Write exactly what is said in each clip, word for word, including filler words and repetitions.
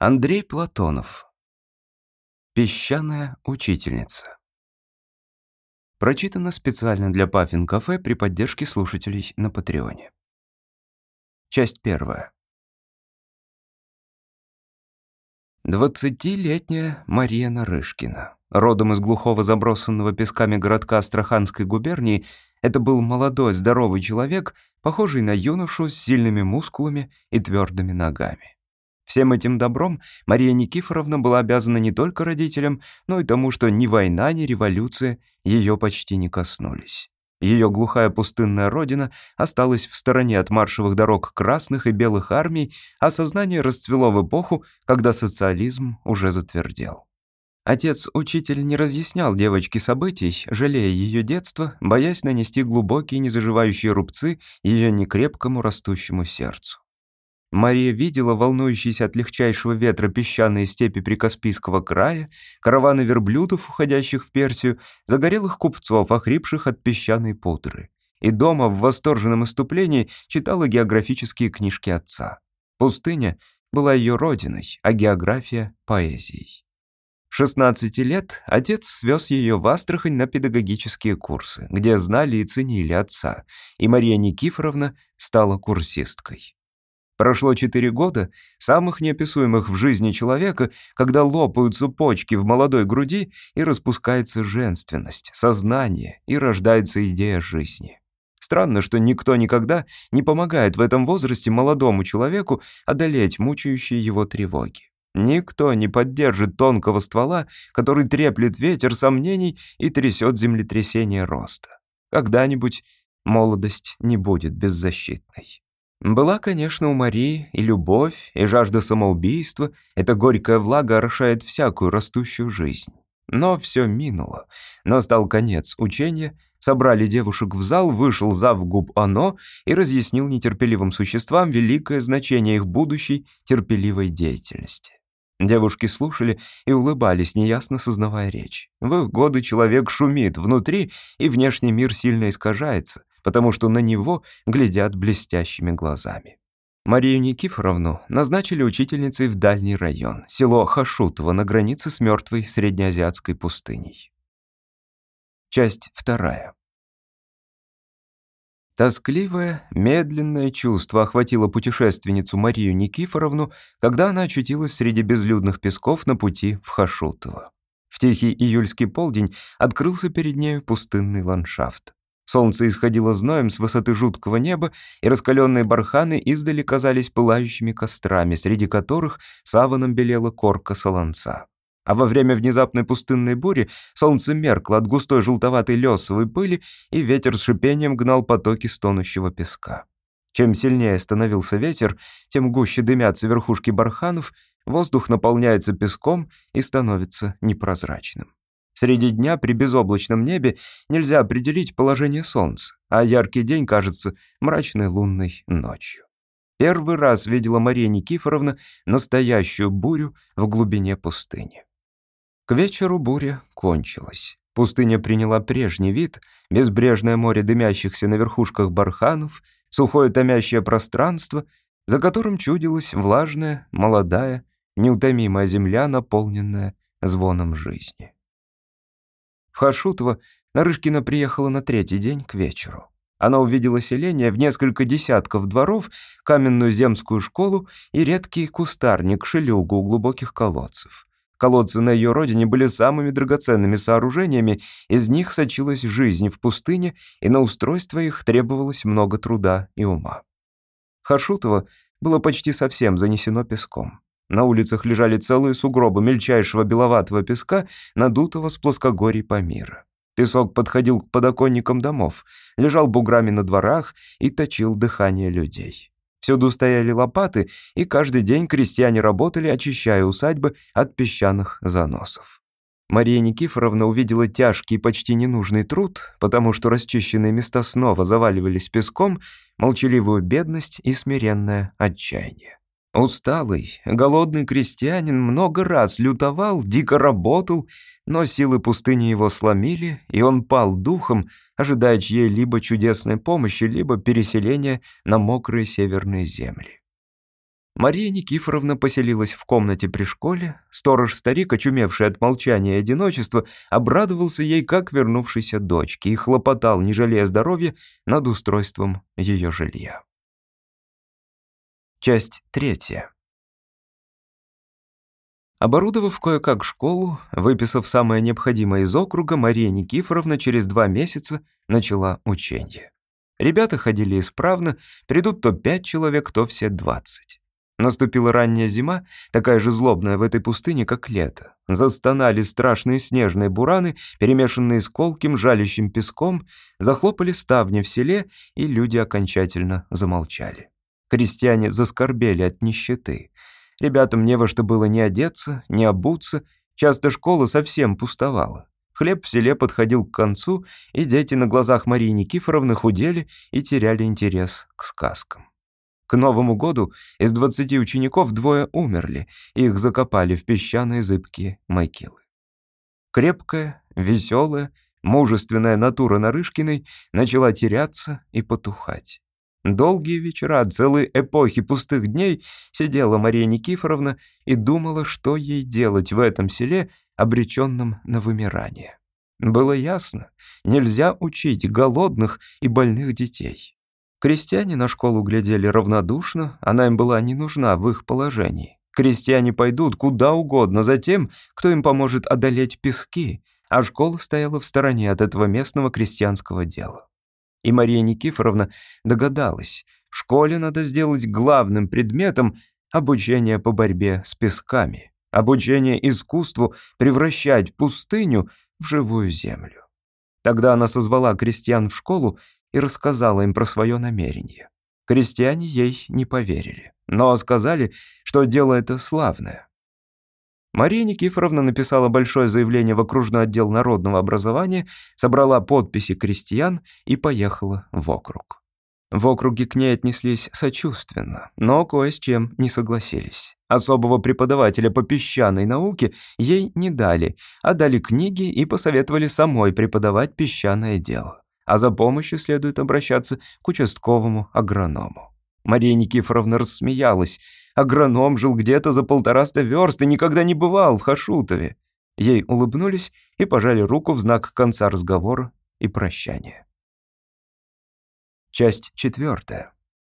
Андрей Платонов. Песчаная учительница. Прочитано специально для Паффин Кафе при поддержке слушателей на Патреоне. Часть первая. Двадцатилетняя Мария Нарышкина. Родом из глухого забросанного песками городка Астраханской губернии, это был молодой здоровый человек, похожий на юношу с сильными мускулами и твердыми ногами. Всем этим добром Мария Никифоровна была обязана не только родителям, но и тому, что ни война, ни революция ее почти не коснулись. Ее глухая пустынная родина осталась в стороне от маршевых дорог красных и белых армий, а сознание расцвело в эпоху, когда социализм уже затвердел. Отец-учитель не разъяснял девочке событий, жалея ее детство, боясь нанести глубокие незаживающие рубцы ее некрепкому растущему сердцу. Мария видела волнующиеся от легчайшего ветра песчаные степи Прикаспийского края, караваны верблюдов, уходящих в Персию, загорелых купцов, охрипших от песчаной пудры. И дома в восторженном иступлении читала географические книжки отца. Пустыня была ее родиной, а география — поэзией. шестнадцати лет отец свез ее в Астрахань на педагогические курсы, где знали и ценили отца, и Мария Никифоровна стала курсисткой. Прошло четыре года, самых неописуемых в жизни человека, когда лопаются почки в молодой груди и распускается женственность, сознание и рождается идея жизни. Странно, что никто никогда не помогает в этом возрасте молодому человеку одолеть мучающие его тревоги. Никто не поддержит тонкого ствола, который треплет ветер сомнений и трясет землетрясение роста. Когда-нибудь молодость не будет беззащитной. Была, конечно, у Марии и любовь, и жажда самоубийства. Эта горькая влага орошает всякую растущую жизнь. Но все минуло. Настал конец учения, собрали девушек в зал, вышел завгуб Оно и разъяснил нетерпеливым существам великое значение их будущей терпеливой деятельности. Девушки слушали и улыбались, неясно сознавая речь. В их годы человек шумит внутри, и внешний мир сильно искажается, потому что на него глядят блестящими глазами. Марию Никифоровну назначили учительницей в дальний район, село Хашутово на границе с мертвой среднеазиатской пустыней. Часть вторая. Тоскливое, медленное чувство охватило путешественницу Марию Никифоровну, когда она очутилась среди безлюдных песков на пути в Хашутово. В тихий июльский полдень открылся перед нею пустынный ландшафт. Солнце исходило зноем с высоты жуткого неба, и раскаленные барханы издали казались пылающими кострами, среди которых саваном белела корка солонца. А во время внезапной пустынной бури солнце меркло от густой желтоватой лесовой пыли, и ветер с шипением гнал потоки стонущего песка. Чем сильнее становился ветер, тем гуще дымятся верхушки барханов, воздух наполняется песком и становится непрозрачным. Среди дня при безоблачном небе нельзя определить положение солнца, а яркий день кажется мрачной лунной ночью. Первый раз видела Мария Никифоровна настоящую бурю в глубине пустыни. К вечеру буря кончилась. Пустыня приняла прежний вид, безбрежное море дымящихся на верхушках барханов, сухое томящее пространство, за которым чудилась влажная, молодая, неутомимая земля, наполненная звоном жизни. В Хашутово Нарышкина приехала на третий день к вечеру. Она увидела селение в несколько десятков дворов, каменную земскую школу и редкий кустарник-шелюгу у глубоких колодцев. Колодцы на ее родине были самыми драгоценными сооружениями, из них сочилась жизнь в пустыне, и на устройство их требовалось много труда и ума. Хашутово было почти совсем занесено песком. На улицах лежали целые сугробы мельчайшего беловатого песка, надутого с плоскогорий Памира. Песок подходил к подоконникам домов, лежал буграми на дворах и точил дыхание людей. Всюду стояли лопаты, и каждый день крестьяне работали, очищая усадьбы от песчаных заносов. Мария Никифоровна увидела тяжкий и почти ненужный труд, потому что расчищенные места снова заваливались песком, молчаливую бедность и смиренное отчаяние. Усталый, голодный крестьянин много раз лютовал, дико работал, но силы пустыни его сломили, и он пал духом, ожидая чьей-либо чудесной помощи, либо переселения на мокрые северные земли. Мария Никифоровна поселилась в комнате при школе. Сторож-старик, очумевший от молчания и одиночества, обрадовался ей, как вернувшейся дочке, и хлопотал, не жалея здоровья, над устройством ее жилья. Часть третья. Оборудовав кое-как школу, выписав самое необходимое из округа, Мария Никифоровна через два месяца начала ученье. Ребята ходили исправно, придут то пять человек, то все двадцать. Наступила ранняя зима, такая же злобная в этой пустыне, как лето. Застонали страшные снежные бураны, перемешанные с колким, жалящим песком, захлопали ставни в селе, и люди окончательно замолчали. Крестьяне заскорбели от нищеты. Ребятам не во что было ни одеться, ни обуться, часто школа совсем пустовала. Хлеб в селе подходил к концу, и дети на глазах Марии Никифоровны худели и теряли интерес к сказкам. К Новому году из двадцати учеников двое умерли, и их закопали в песчаные зыбкие могилы. Крепкая, веселая, мужественная натура Нарышкиной начала теряться и потухать. Долгие вечера, целые эпохи пустых дней сидела Мария Никифоровна и думала, что ей делать в этом селе, обреченном на вымирание. Было ясно, нельзя учить голодных и больных детей. Крестьяне на школу глядели равнодушно, она им была не нужна в их положении. Крестьяне пойдут куда угодно за тем, кто им поможет одолеть пески, а школа стояла в стороне от этого местного крестьянского дела. И Мария Никифоровна догадалась, в школе надо сделать главным предметом обучение по борьбе с песками, обучение искусству превращать пустыню в живую землю. Тогда она созвала крестьян в школу и рассказала им про свое намерение. Крестьяне ей не поверили, но сказали, что дело это славное. Мария Никифоровна написала большое заявление в окружной отдел народного образования, собрала подписи крестьян и поехала в округ. В округе к ней отнеслись сочувственно, но кое с чем не согласились. Особого преподавателя по песчаной науке ей не дали, а дали книги и посоветовали самой преподавать песчаное дело. А за помощью следует обращаться к участковому агроному. Мария Никифоровна рассмеялась. Агроном жил где-то за полтораста верст и никогда не бывал в Хашутове. Ей улыбнулись и пожали руку в знак конца разговора и прощания. Часть четвертая.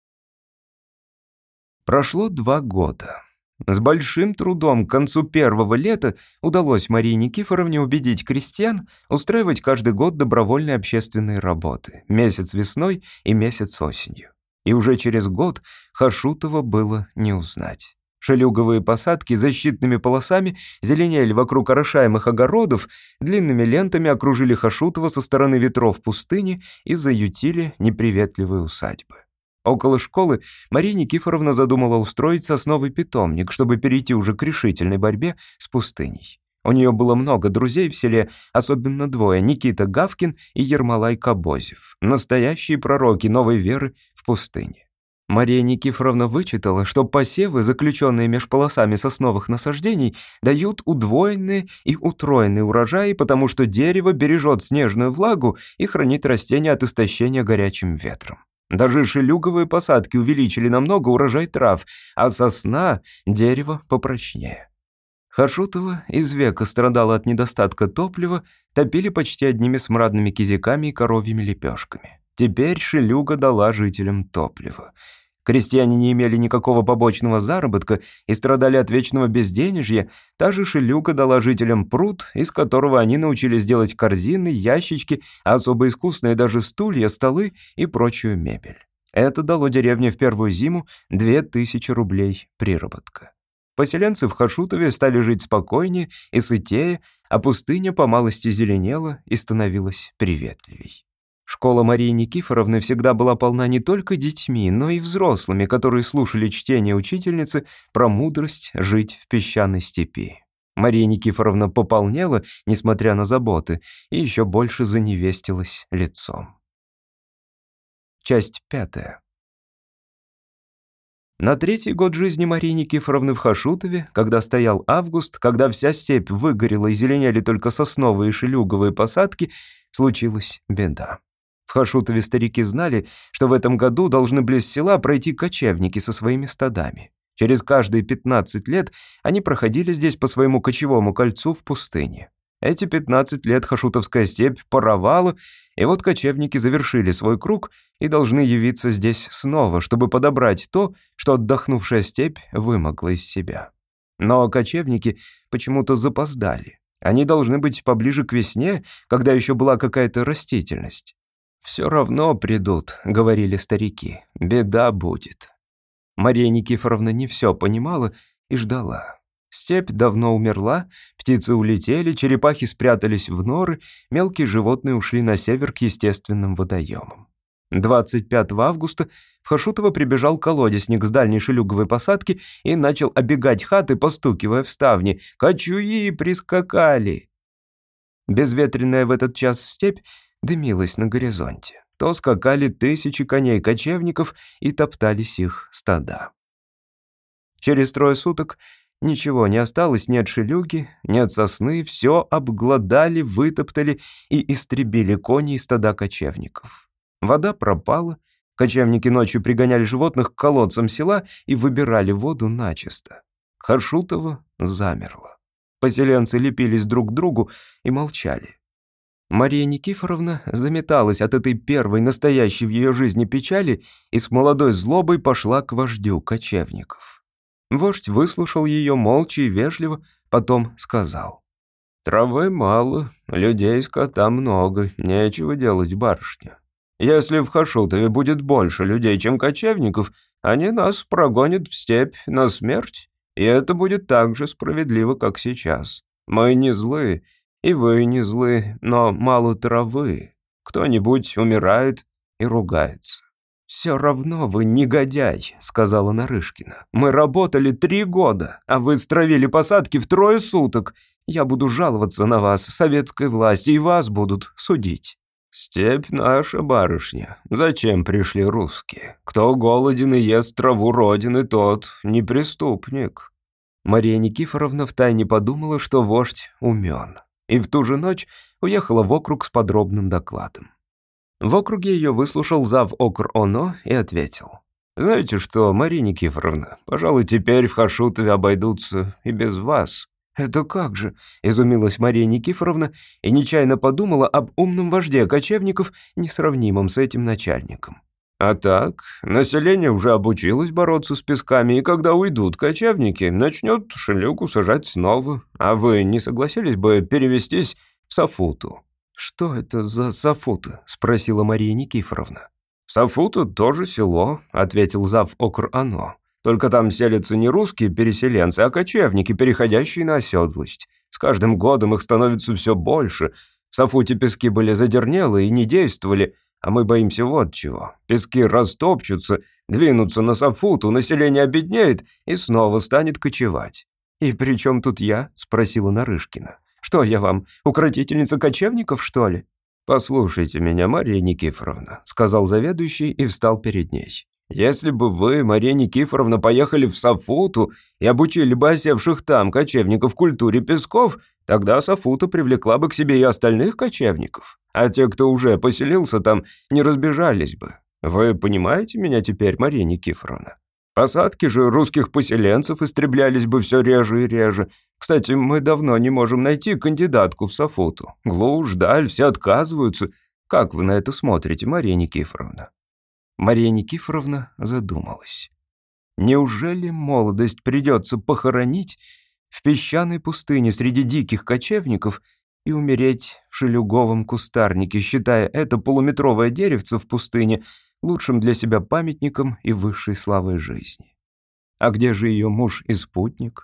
Прошло два года. С большим трудом к концу первого лета удалось Марии Никифоровне убедить крестьян устраивать каждый год добровольные общественные работы, месяц весной и месяц осенью. И уже через год Хашутова было не узнать. Шелюговые посадки защитными полосами зеленели вокруг орошаемых огородов, длинными лентами окружили Хашутова со стороны ветров пустыни и заютили неприветливые усадьбы. Около школы Мария Никифоровна задумала устроить сосновый питомник, чтобы перейти уже к решительной борьбе с пустыней. У нее было много друзей в селе, особенно двое — Никита Гавкин и Ермолай Кобозев, настоящие пророки новой веры в пустыне. Мария Никифоровна вычитала, что посевы, заключенные меж полосами сосновых насаждений, дают удвоенные и утроенные урожаи, потому что дерево бережет снежную влагу и хранит растения от истощения горячим ветром. Даже шелюговые посадки увеличили намного урожай трав, а сосна — дерево попрочнее. Хашутова из века страдала от недостатка топлива, топили почти одними смрадными кизиками и коровьими лепешками. Теперь шелюга дала жителям топливо. Крестьяне не имели никакого побочного заработка и страдали от вечного безденежья. Та же шелюга дала жителям пруд, из которого они научились делать корзины, ящички, а особо искусные даже стулья, столы и прочую мебель. Это дало деревне в первую зиму две тысячи рублей приработка. Поселенцы в Хашутове стали жить спокойнее и сытее, а пустыня по малости зеленела и становилась приветливей. Школа Марии Никифоровны всегда была полна не только детьми, но и взрослыми, которые слушали чтение учительницы про мудрость жить в песчаной степи. Мария Никифоровна пополнела, несмотря на заботы, и еще больше заневестилась лицом. Часть пятая. На третий год жизни Марии Никифоровны в Хашутове, когда стоял август, когда вся степь выгорела и зеленели только сосновые и шелюговые посадки, случилась беда. В Хашутове старики знали, что в этом году должны близ села пройти кочевники со своими стадами. Через каждые пятнадцать лет они проходили здесь по своему кочевому кольцу в пустыне. Эти пятнадцать лет Хашутовская степь паровала, и вот кочевники завершили свой круг и должны явиться здесь снова, чтобы подобрать то, что отдохнувшая степь вымогла из себя. Но кочевники почему-то запоздали. Они должны быть поближе к весне, когда еще была какая-то растительность. «Все равно придут», — говорили старики, — «беда будет». Мария Никифоровна не все понимала и ждала. Степь давно умерла, птицы улетели, черепахи спрятались в норы, мелкие животные ушли на север к естественным водоемам. двадцать пятого августа в Хашутово прибежал колодесник с дальней шелюговой посадки и начал оббегать хаты, постукивая в ставни. «Кочуи прискакали!» Безветренная в этот час степь дымилась на горизонте. То скакали тысячи коней-кочевников и топтались их стада. Через трое суток ничего не осталось ни от шелюги, ни от сосны, все обглодали, вытоптали и истребили кони и стада кочевников. Вода пропала, кочевники ночью пригоняли животных к колодцам села и выбирали воду начисто. Хашутово замерло. Поселенцы лепились друг к другу и молчали. Мария Никифоровна заметалась от этой первой настоящей в ее жизни печали и с молодой злобой пошла к вождю кочевников. Вождь выслушал ее молча и вежливо, потом сказал: «Травы мало, людей и скота много, нечего делать, барышня. Если в Хашутове будет больше людей, чем кочевников, они нас прогонят в степь на смерть, и это будет так же справедливо, как сейчас. Мы не злы, и вы не злы, но мало травы. Кто-нибудь умирает и ругается». «Все равно вы негодяй», — сказала Нарышкина. «Мы работали три года, а вы стравили посадки в трое суток. Я буду жаловаться на вас, советской власти, и вас будут судить». «Степь наша, барышня. Зачем пришли русские? Кто голоден и ест траву родины, тот не преступник». Мария Никифоровна втайне подумала, что вождь умен, и в ту же ночь уехала в округ с подробным докладом. В округе ее выслушал зав. Окр ОНО и ответил: «Знаете что, Мария Никифоровна, пожалуй, теперь в Хашутове обойдутся и без вас». «Это как же?» — изумилась Мария Никифоровна и нечаянно подумала об умном вожде кочевников, несравнимом с этим начальником. «А так, население уже обучилось бороться с песками, и когда уйдут кочевники, начнет шелюгу сажать снова. А вы не согласились бы перевестись в Сафуту?» «Что это за Сафута?» — спросила Мария Никифоровна. «Сафута тоже село», — ответил зав. Окр ОНО. «Только там селятся не русские переселенцы, а кочевники, переходящие на оседлость. С каждым годом их становится все больше. В Сафуте пески были задернелые и не действовали, а мы боимся вот чего. Пески растопчутся, двинутся на Сафуту, население обеднеет и снова станет кочевать». «И при чем тут я?» — спросила Нарышкина. «Что я вам, укротительница кочевников, что ли?» «Послушайте меня, Мария Никифоровна», — сказал заведующий и встал перед ней. «Если бы вы, Мария Никифоровна, поехали в Сафуту и обучили бы осевших там кочевников культуре песков, тогда Сафута привлекла бы к себе и остальных кочевников, а те, кто уже поселился там, не разбежались бы. Вы понимаете меня теперь, Мария Никифоровна? Посадки же русских поселенцев истреблялись бы все реже и реже. Кстати, мы давно не можем найти кандидатку в Сафуту. Глушь, даль, все отказываются. Как вы на это смотрите, Мария Никифоровна?» Мария Никифоровна задумалась. Неужели молодость придется похоронить в песчаной пустыне среди диких кочевников и умереть в шелюговом кустарнике, считая это полуметровое деревце в пустыне лучшим для себя памятником и высшей славой жизни? А где же ее муж и спутник?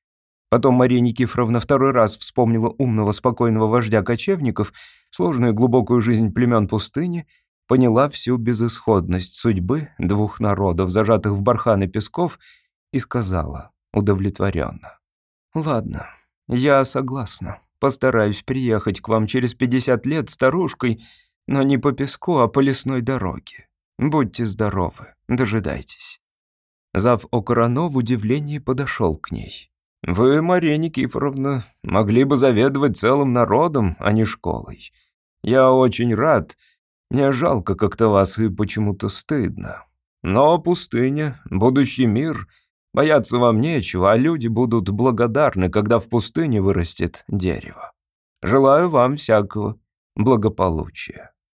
Потом Мария Никифоровна второй раз вспомнила умного, спокойного вождя кочевников, сложную и глубокую жизнь племен пустыни, поняла всю безысходность судьбы двух народов, зажатых в барханы песков, и сказала удовлетворенно: «Ладно, я согласна. Постараюсь приехать к вам через пятьдесят лет старушкой, но не по песку, а по лесной дороге. Будьте здоровы, дожидайтесь». Зав. Окр ОНО в удивлении подошел к ней. «Вы, Мария Никифоровна, могли бы заведовать целым народом, а не школой. Я очень рад. Мне жалко как-то вас и почему-то стыдно. Но пустыня, будущий мир, Бояться вам нечего, а люди будут благодарны, когда в пустыне вырастет дерево. Желаю вам всякого благополучия».